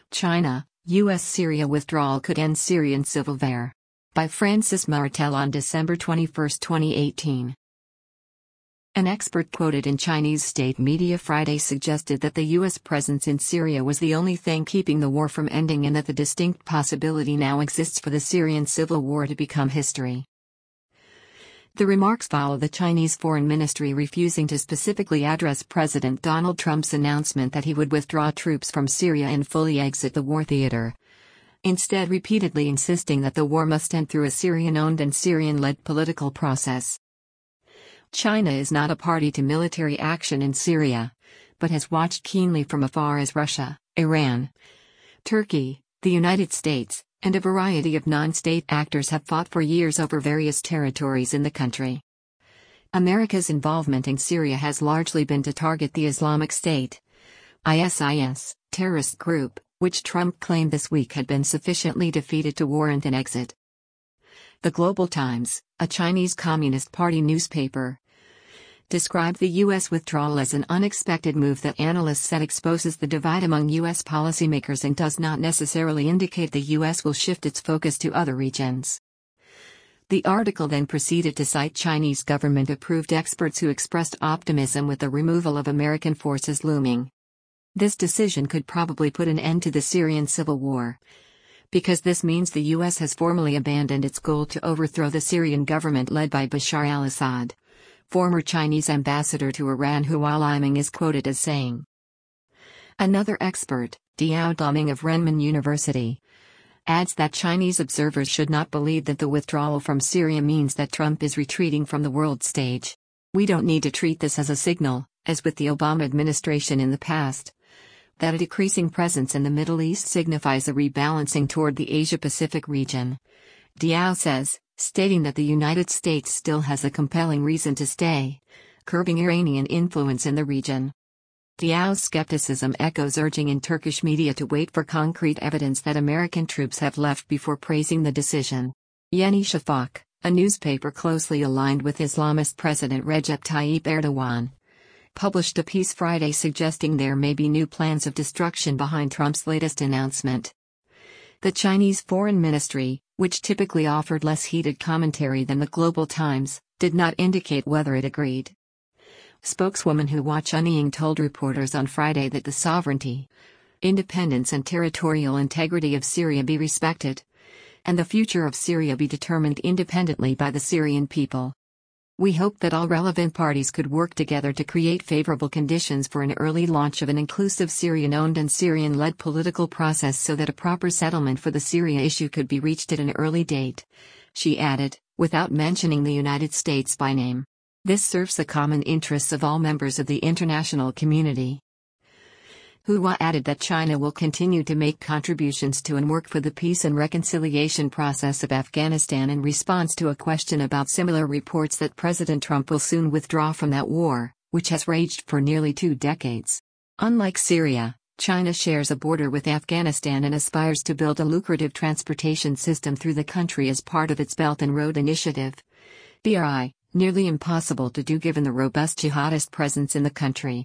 China, U.S.-Syria withdrawal could end Syrian civil war. By Francis Martel on December 21, 2018. An expert quoted in Chinese state media Friday suggested that the U.S. presence in Syria was the only thing keeping the war from ending and that the distinct possibility now exists for the Syrian civil war to become history. The remarks follow the Chinese Foreign Ministry refusing to specifically address President Donald Trump's announcement that he would withdraw troops from Syria and fully exit the war theater, instead repeatedly insisting that the war must end through a Syrian-owned and Syrian-led political process. China is not a party to military action in Syria, but has watched keenly from afar as Russia, Iran, Turkey, the United States, and a variety of non-state actors have fought for years over various territories in the country. America's involvement in Syria has largely been to target the Islamic State, ISIS, terrorist group, which Trump claimed this week had been sufficiently defeated to warrant an exit. The Global Times, a Chinese Communist Party newspaper, described the U.S. withdrawal as an unexpected move that analysts said exposes the divide among U.S. policymakers and does not necessarily indicate the U.S. will shift its focus to other regions. The article then proceeded to cite Chinese government-approved experts who expressed optimism with the removal of American forces looming. This decision could probably put an end to the Syrian civil war, because this means the U.S. has formally abandoned its goal to overthrow the Syrian government led by Bashar al-Assad. Former Chinese ambassador to Iran Hua Liming is quoted as saying. Another expert, Diao Duming of Renmin University, adds that Chinese observers should not believe that the withdrawal from Syria means that Trump is retreating from the world stage. We don't need to treat this as a signal, as with the Obama administration in the past, that a decreasing presence in the Middle East signifies a rebalancing toward the Asia-Pacific region. Diao says, stating that the United States still has a compelling reason to stay, curbing Iranian influence in the region. Diao's skepticism echoes urging in Turkish media to wait for concrete evidence that American troops have left before praising the decision. Yeni Shafak, a newspaper closely aligned with Islamist President Recep Tayyip Erdogan, published a piece Friday suggesting there may be new plans of destruction behind Trump's latest announcement. The Chinese Foreign Ministry, which typically offered less heated commentary than the Global Times, did not indicate whether it agreed. Spokeswoman Hua Chunying told reporters on Friday that the sovereignty, independence and territorial integrity of Syria be respected, and the future of Syria be determined independently by the Syrian people. We hope that all relevant parties could work together to create favorable conditions for an early launch of an inclusive Syrian-owned and Syrian-led political process so that a proper settlement for the Syria issue could be reached at an early date, she added, without mentioning the United States by name. This serves the common interests of all members of the international community. Hua added that China will continue to make contributions to and work for the peace and reconciliation process of Afghanistan in response to a question about similar reports that President Trump will soon withdraw from that war, which has raged for nearly 2 decades. Unlike Syria, China shares a border with Afghanistan and aspires to build a lucrative transportation system through the country as part of its Belt and Road Initiative. BRI, nearly impossible to do given the robust jihadist presence in the country.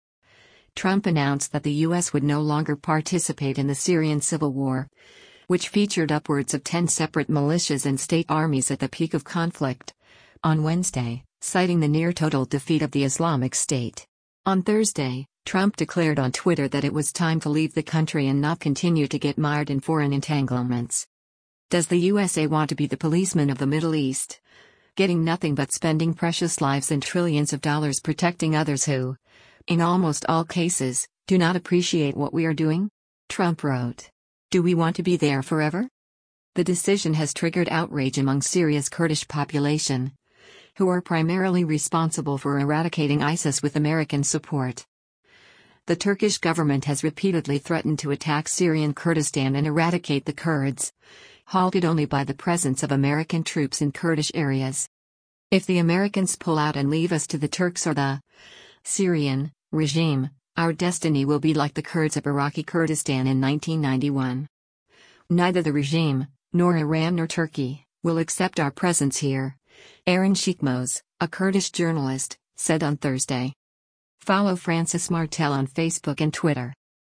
Trump announced that the U.S. would no longer participate in the Syrian civil war, which featured upwards of 10 separate militias and state armies at the peak of conflict, on Wednesday, citing the near-total defeat of the Islamic State. On Thursday, Trump declared on Twitter that it was time to leave the country and not continue to get mired in foreign entanglements. Does the USA want to be the policeman of the Middle East, getting nothing but spending precious lives and trillions of dollars protecting others who, in almost all cases, do not appreciate what we are doing? Trump wrote. Do we want to be there forever? The decision has triggered outrage among Syria's Kurdish population, who are primarily responsible for eradicating ISIS with American support. The Turkish government has repeatedly threatened to attack Syrian Kurdistan and eradicate the Kurds, halted only by the presence of American troops in Kurdish areas. If the Americans pull out and leave us to the Turks or the Syrian regime, our destiny will be like the Kurds of Iraqi Kurdistan in 1991. Neither the regime, nor Iran nor Turkey, will accept our presence here, Aaron Shikmos, a Kurdish journalist, said on Thursday. Follow Francis Martel on Facebook and Twitter.